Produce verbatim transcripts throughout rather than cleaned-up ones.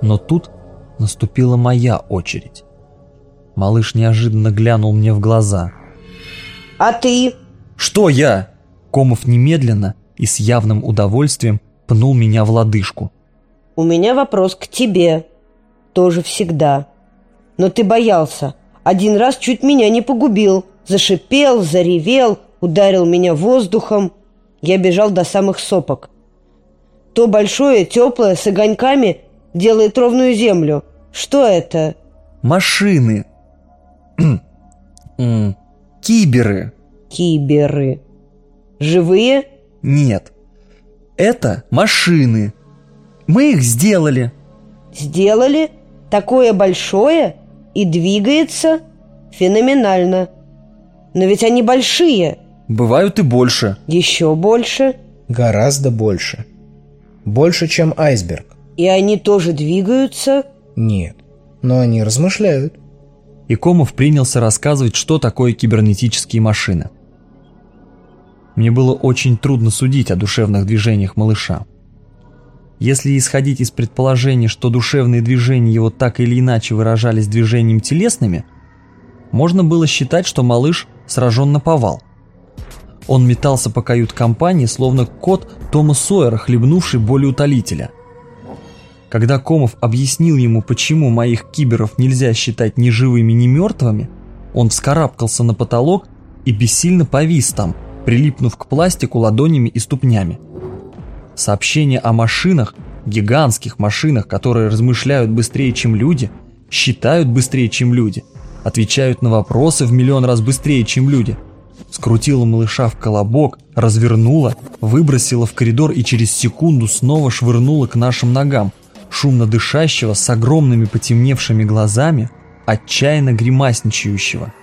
Но тут наступила моя очередь. Малыш неожиданно глянул мне в глаза. «А ты?» «Что я?» Комов немедленно и с явным удовольствием пнул меня в лодыжку. «У меня вопрос к тебе. Тоже всегда. Но ты боялся. Один раз чуть меня не погубил. Зашипел, заревел, ударил меня воздухом. Я бежал до самых сопок. То большое, теплое, с огоньками делает ровную землю. Что это?» «Машины. Киберы». «Киберы. Живые?» «Нет. Это машины. Мы их сделали». «Сделали? Такое большое? И двигается? Феноменально. Но ведь они большие». «Бывают и больше». «Еще больше?» «Гораздо больше. Больше, чем айсберг». «И они тоже двигаются?» «Нет, но они размышляют». И Комов принялся рассказывать, что такое кибернетические машины. Мне было очень трудно судить о душевных движениях малыша. Если исходить из предположения, что душевные движения его так или иначе выражались движениями телесными, можно было считать, что малыш сражен наповал. Он метался по кают-компании, словно кот Тома Сойера, хлебнувший болеутолителя. Когда Комов объяснил ему, почему моих киберов нельзя считать ни живыми, ни мертвыми, он вскарабкался на потолок и бессильно повис там, прилипнув к пластику ладонями и ступнями. Сообщения о машинах, гигантских машинах, которые размышляют быстрее, чем люди, считают быстрее, чем люди, отвечают на вопросы в миллион раз быстрее, чем люди, скрутила малыша в колобок, развернула, выбросила в коридор и через секунду снова швырнула к нашим ногам, шумно дышащего, с огромными потемневшими глазами, отчаянно гримасничающего.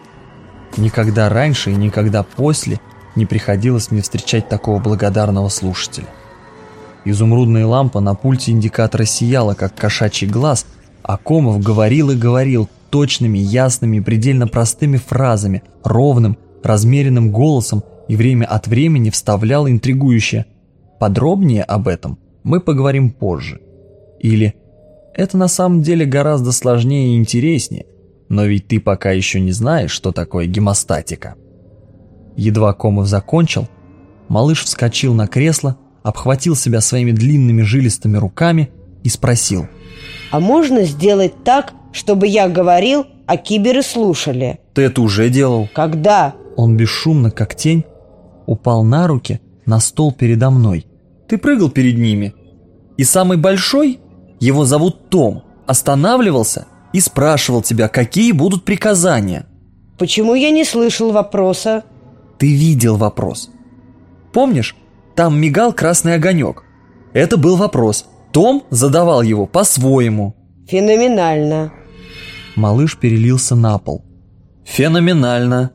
Никогда раньше и никогда после не приходилось мне встречать такого благодарного слушателя. Изумрудная лампа на пульте индикатора сияла, как кошачий глаз, а Комов говорил и говорил точными, ясными и предельно простыми фразами, ровным, размеренным голосом и время от времени вставлял интригующее: «Подробнее об этом мы поговорим позже». Или «Это на самом деле гораздо сложнее и интереснее, но ведь ты пока еще не знаешь, что такое гемостатика». Едва Комов закончил, малыш вскочил на кресло, обхватил себя своими длинными жилистыми руками и спросил: «А можно сделать так, чтобы я говорил, а киберы слушали?» «Ты это уже делал». «Когда?» Он бесшумно, как тень, упал на руки на стол передо мной. «Ты прыгал перед ними. И самый большой, его зовут Том, останавливался и спрашивал тебя, какие будут приказания». «Почему я не слышал вопроса?» «Ты видел вопрос. Помнишь, там мигал красный огонек? Это был вопрос. Том задавал его по-своему». «Феноменально». Малыш перелился на пол. «Феноменально.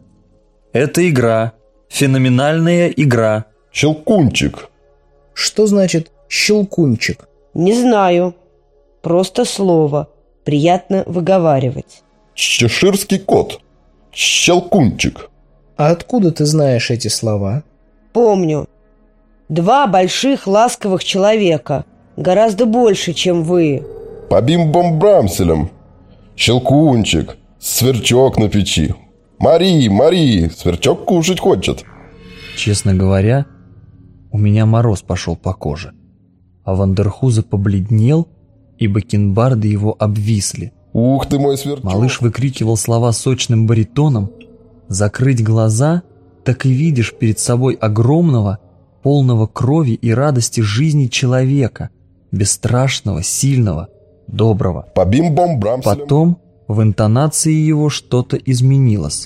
Это игра. Феноменальная игра». «Щелкунчик». Что значит «щелкунчик»? «Не знаю. Просто слово. Приятно выговаривать». «Чеширский кот». «Щелкунчик». А откуда ты знаешь эти слова? «Помню. Два больших ласковых человека. Гораздо больше, чем вы». «По бим-бом-брамселям». «Щелкунчик». «Сверчок на печи». «Мари, Мари, сверчок кушать хочет». Честно говоря, у меня мороз пошел по коже, а Вандерхуза побледнел, и бакенбарды его обвисли. «Ух ты мой сверчок». Малыш выкрикивал слова сочным баритоном. Закрыть глаза, так и видишь перед собой огромного, полного крови и радости жизни человека, бесстрашного, сильного, доброго. «По бим-бом-брамселям». Потом в интонации его что-то изменилось.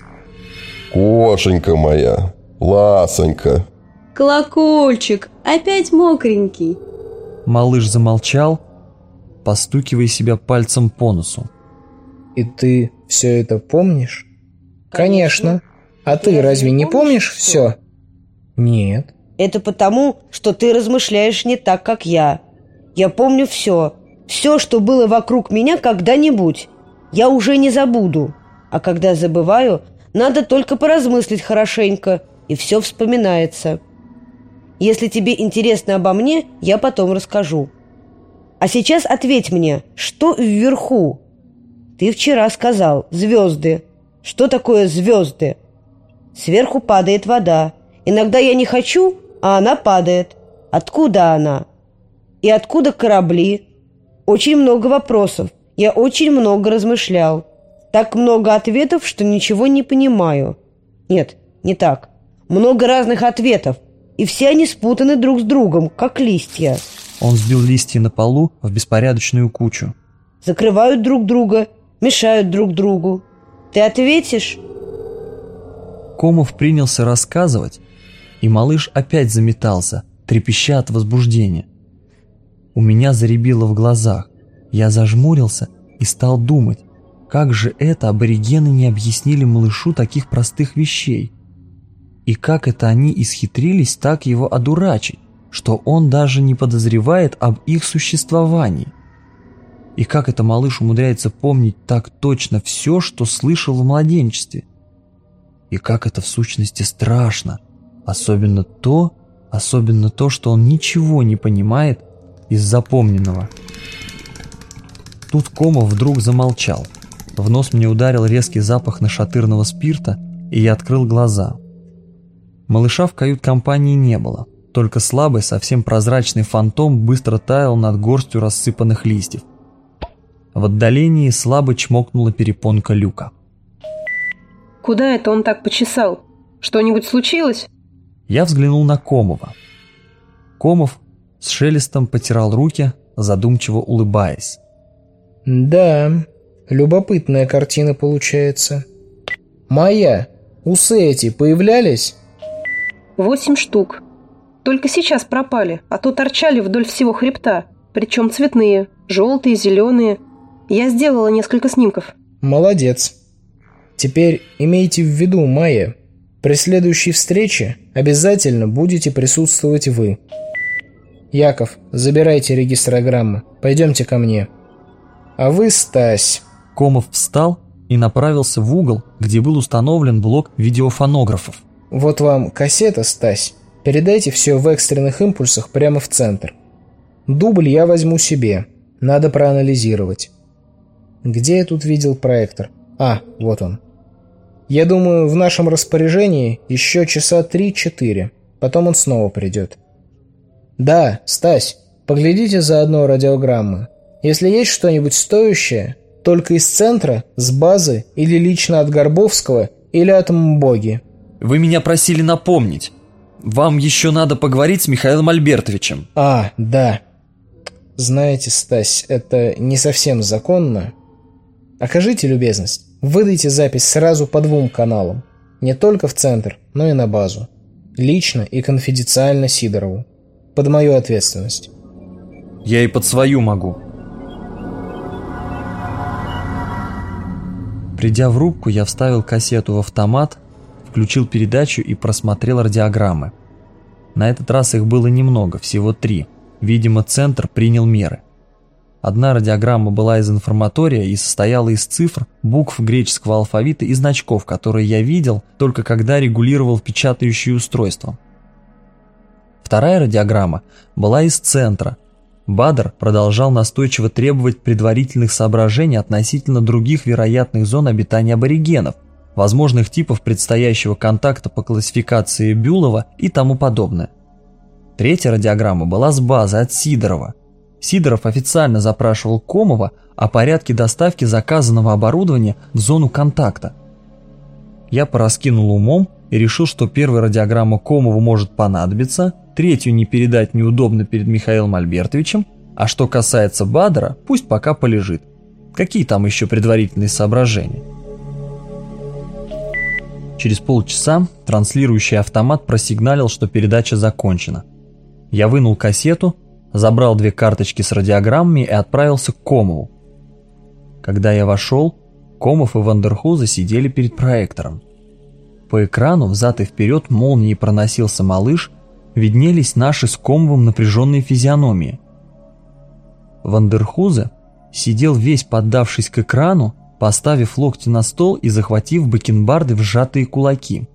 «Кошенька моя, ласонька». «Колокольчик, опять мокренький». Малыш замолчал, постукивая себя пальцем по носу. И ты все это помнишь? Конечно. А ты разве не помнишь все? Нет. «Это потому, что ты размышляешь не так, как я. Я помню все. Все, что было вокруг меня когда-нибудь. Я уже не забуду. А когда забываю, надо только поразмыслить хорошенько, и все вспоминается. Если тебе интересно обо мне, я потом расскажу. А сейчас ответь мне, что вверху? Ты вчера сказал «звезды». Что такое звезды? Сверху падает вода. Иногда я не хочу, а она падает. Откуда она? И откуда корабли? Очень много вопросов. Я очень много размышлял. Так много ответов, что ничего не понимаю. Нет, не так. Много разных ответов. И все они спутаны друг с другом, как листья. Он сбил листья на полу в беспорядочную кучу. Закрывают друг друга, мешают друг другу. Ты ответишь? Комов принялся рассказывать, и малыш опять заметался, трепеща от возбуждения. У меня зарябило в глазах. Я зажмурился и стал думать, как же это аборигены не объяснили малышу таких простых вещей? И как это они исхитрились так его одурачить, что он даже не подозревает об их существовании? И как это малыш умудряется помнить так точно все, что слышал в младенчестве? И как это в сущности страшно, особенно то, особенно то, что он ничего не понимает из запомненного. Тут Комов вдруг замолчал. В нос мне ударил резкий запах нашатырного спирта, и я открыл глаза. Малыша в кают-компании не было, только слабый, совсем прозрачный фантом быстро таял над горстью рассыпанных листьев. В отдалении слабо чмокнула перепонка люка. «Куда это он так почесал? Что-нибудь случилось?» Я взглянул на Комова. Комов с шелестом потирал руки, задумчиво улыбаясь. Да, любопытная картина получается. Майя, усы эти появлялись? Восемь штук. Только сейчас пропали, а то торчали вдоль всего хребта. Причем цветные, желтые, зеленые. Я сделала несколько снимков. Молодец. Теперь имейте в виду, Майя, при следующей встрече обязательно будете присутствовать вы. Яков, забирайте регистрограммы. Пойдемте ко мне. А вы, Стась. Комов встал и направился в угол, где был установлен блок видеофонографов. Вот вам кассета, Стась. Передайте все в экстренных импульсах прямо в центр. Дубль я возьму себе. Надо проанализировать. Где я тут видел проектор? А, вот он. Я думаю, в нашем распоряжении еще часа три-четыре. Потом он снова придет. Да, Стась, поглядите заодно радиограммы. Если есть что-нибудь стоящее, только из центра, с базы или лично от Горбовского или от Мбоги. Вы меня просили напомнить. Вам еще надо поговорить с Михаилом Альбертовичем. А, да. Знаете, Стась, это не совсем законно. Окажите любезность, выдайте запись сразу по двум каналам. Не только в центр, но и на базу. Лично и конфиденциально Сидорову. Под мою ответственность. Я и под свою могу. Придя в рубку, я вставил кассету в автомат, включил передачу и просмотрел радиограммы. На этот раз их было немного, всего три. Видимо, центр принял меры. Одна радиограмма была из информатория и состояла из цифр, букв греческого алфавита и значков, которые я видел только когда регулировал печатающее устройство. Вторая радиограмма была из центра. Бадр продолжал настойчиво требовать предварительных соображений относительно других вероятных зон обитания аборигенов, возможных типов предстоящего контакта по классификации Бюлова и тому подобное. Третья радиограмма была с базы от Сидорова. Сидоров официально запрашивал Комова о порядке доставки заказанного оборудования в зону контакта. Я пораскинул умом и решил, что первая радиограмма Комову может понадобиться, третью не передать неудобно перед Михаилом Альбертовичем, а что касается Бадра, пусть пока полежит. Какие там еще предварительные соображения? Через полчаса транслирующий автомат просигналил, что передача закончена. Я вынул кассету, забрал две карточки с радиограммами и отправился к Комову. Когда я вошел, Комов и Вандерхуза сидели перед проектором. По экрану взад и вперед молнией проносился малыш, виднелись наши с Комовым напряженные физиономии. Вандерхузе сидел весь поддавшись к экрану, поставив локти на стол и захватив бакенбарды в сжатые кулаки.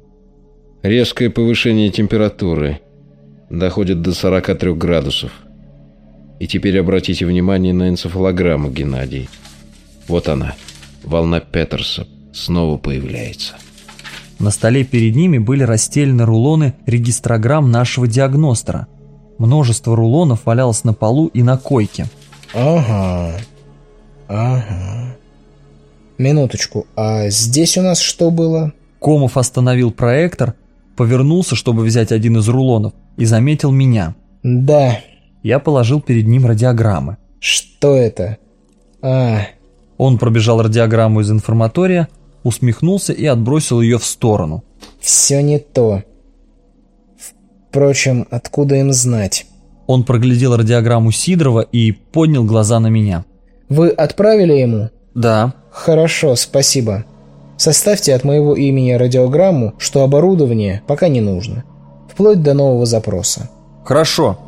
Резкое повышение температуры. Доходит до сорока трёх градусов. И теперь обратите внимание на энцефалограмму, Геннадий. Вот она, волна Петерса, снова появляется. На столе перед ними были расстелены рулоны регистрограмм нашего диагностера. Множество рулонов валялось на полу и на койке. Ага, ага. Минуточку, а здесь у нас что было? Комов остановил проектор, повернулся, чтобы взять один из рулонов, и заметил меня. Да. Я положил перед ним радиограммы. Что это? А. Он пробежал радиограмму из информатория, усмехнулся и отбросил ее в сторону. Все не то. Впрочем, откуда им знать? Он проглядел радиограмму Сидорова и поднял глаза на меня. Вы отправили ему? Да. Хорошо, спасибо. Составьте от моего имени радиограмму, что оборудование пока не нужно. Вплоть до нового запроса. Хорошо.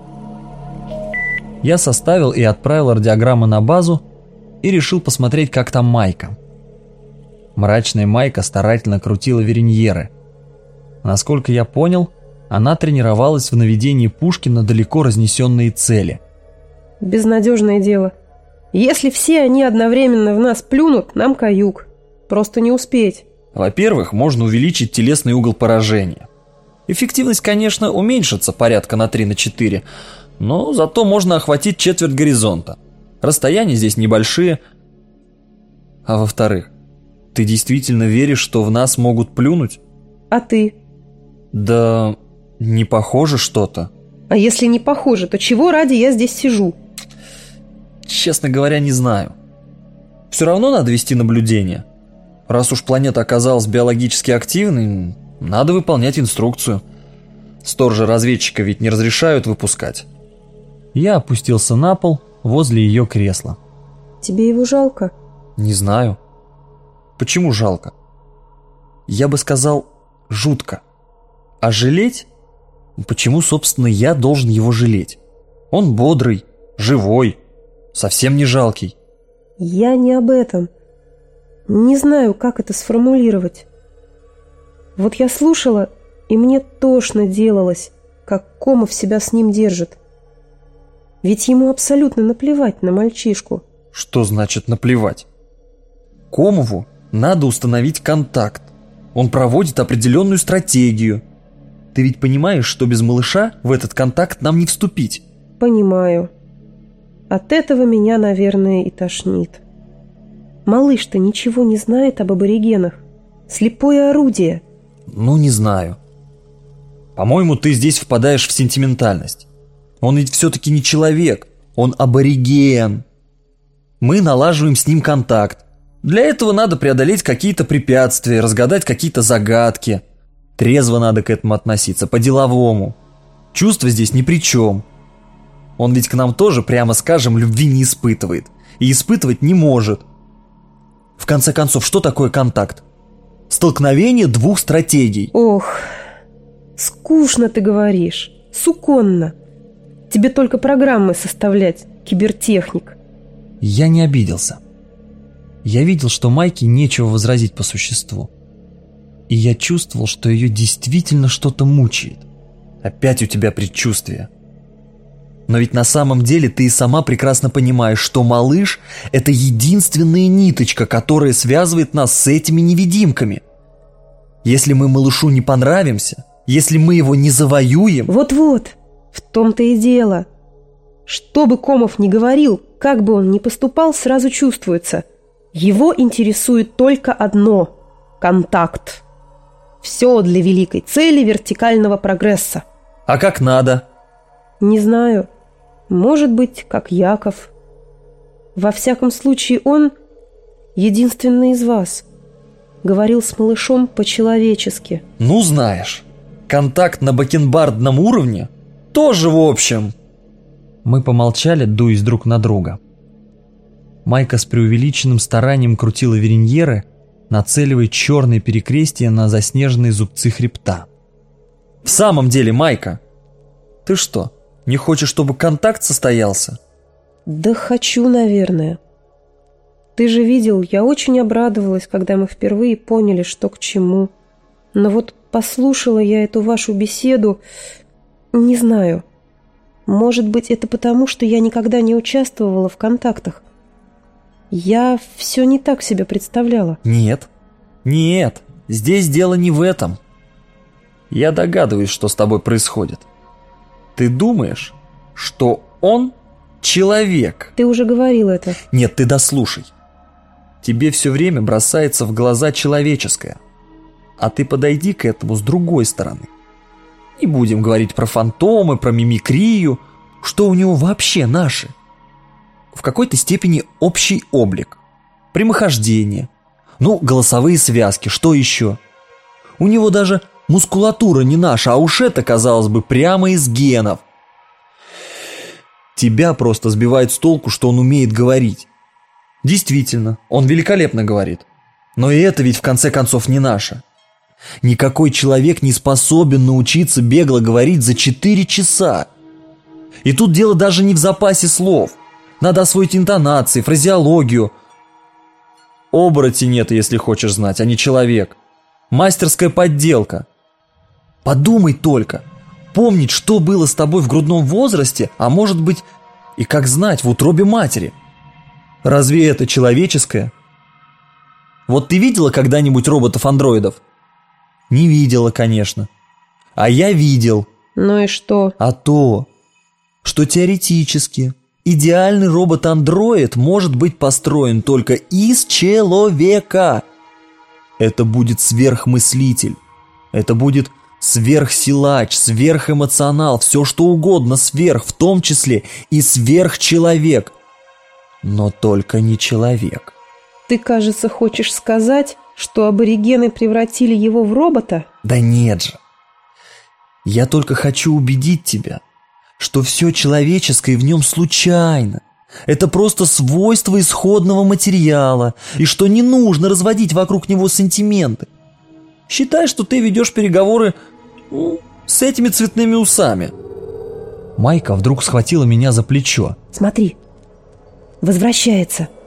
Я составил и отправил радиограммы на базу и решил посмотреть, как там Майка. Мрачная Майка старательно крутила вериньеры. Насколько я понял, она тренировалась в наведении пушки на далеко разнесенные цели. Безнадежное дело. Если все они одновременно в нас плюнут, нам каюк. Просто не успеть. Во-первых, можно увеличить телесный угол поражения. Эффективность, конечно, уменьшится порядка на три на четыре, но зато можно охватить четверть горизонта. Расстояния здесь небольшие. А во-вторых, ты действительно веришь, что в нас могут плюнуть? А ты? Да не похоже что-то. А если не похоже, то чего ради я здесь сижу? Честно говоря, не знаю. Все равно надо вести наблюдение. Раз уж планета оказалась биологически активной, надо выполнять инструкцию. Сторожа-разведчика ведь не разрешают выпускать. Я опустился на пол возле ее кресла. Тебе его жалко? Не знаю. Почему жалко? Я бы сказал, жутко. А жалеть? Почему, собственно, я должен его жалеть? Он бодрый, живой, совсем не жалкий. Я не об этом. Не знаю, как это сформулировать. Вот я слушала, и мне тошно делалось, как Комов себя с ним держит. Ведь ему абсолютно наплевать на мальчишку. Что значит наплевать? Комову надо установить контакт. Он проводит определенную стратегию. Ты ведь понимаешь, что без малыша в этот контакт нам не вступить? Понимаю. От этого меня, наверное, и тошнит. Малыш-то ничего не знает об аборигенах. Слепое орудие. Ну, не знаю. По-моему, ты здесь впадаешь в сентиментальность. Он ведь все-таки не человек, он абориген. Мы налаживаем с ним контакт. Для этого надо преодолеть какие-то препятствия, разгадать какие-то загадки. Трезво надо к этому относиться, по-деловому. Чувства здесь ни при чем. Он ведь к нам тоже, прямо скажем, любви не испытывает. И испытывать не может. В конце концов, что такое контакт? Столкновение двух стратегий. Ох, скучно ты говоришь, суконно. Тебе только программы составлять, кибертехник. Я не обиделся. Я видел, что Майке нечего возразить по существу. И я чувствовал, что ее действительно что-то мучает. Опять у тебя предчувствие. Но ведь на самом деле ты и сама прекрасно понимаешь, что малыш – это единственная ниточка, которая связывает нас с этими невидимками. Если мы малышу не понравимся, если мы его не завоюем… Вот-вот, в том-то и дело. Что бы Комов ни говорил, как бы он ни поступал, сразу чувствуется. Его интересует только одно – контакт. Все для великой цели вертикального прогресса. А как надо? Не знаю. Может быть, как Яков. Во всяком случае, он единственный из вас. Говорил с малышом по-человечески. Ну, знаешь, контакт на бакенбардном уровне тоже в общем. Мы помолчали, дуясь друг на друга. Майка с преувеличенным старанием крутила вериньеры, нацеливая черные перекрестия на заснеженные зубцы хребта. В самом деле, Майка, ты что, не хочешь, чтобы контакт состоялся? Да хочу, наверное. Ты же видел, я очень обрадовалась, когда мы впервые поняли, что к чему. Но вот послушала я эту вашу беседу, не знаю. Может быть, это потому, что я никогда не участвовала в контактах. Я все не так себе представляла. Нет, нет, здесь дело не в этом. Я догадываюсь, что с тобой происходит. Ты думаешь, что он человек? Ты уже говорил это. Нет, ты дослушай. Тебе все время бросается в глаза человеческое. А ты подойди к этому с другой стороны. Не будем говорить про фантомы, про мимикрию. Что у него вообще наше? В какой-то степени общий облик, прямохождение, ну, голосовые связки, что еще? У него даже мускулатура не наша, а уж это, казалось бы, прямо из генов. Тебя просто сбивает с толку, что он умеет говорить. Действительно, он великолепно говорит. Но и это ведь в конце концов не наше. Никакой человек не способен научиться бегло говорить за четыре часа. И тут дело даже не в запасе слов. Надо освоить интонации, фразеологию. Оборотень это, если хочешь знать, а не человек. Мастерская подделка. Подумай только. Помнить, что было с тобой в грудном возрасте, а может быть, и как знать, в утробе матери. Разве это человеческое? Вот ты видела когда-нибудь роботов-андроидов? Не видела, конечно. А я видел. Ну и что? А то, что теоретически идеальный робот-андроид может быть построен только из человека. Это будет сверхмыслитель. Это будет сверхсилач, сверхэмоционал, все что угодно сверх, в том числе и сверхчеловек. Но только не человек. Ты, кажется, хочешь сказать, что аборигены превратили его в робота? Да нет же. Я только хочу убедить тебя, что все человеческое в нем случайно. Это просто свойство исходного материала, и что не нужно разводить вокруг него сантименты. Считай, что ты ведешь переговоры ну, с этими цветными усами. Майка вдруг схватила меня за плечо. Смотри, возвращается.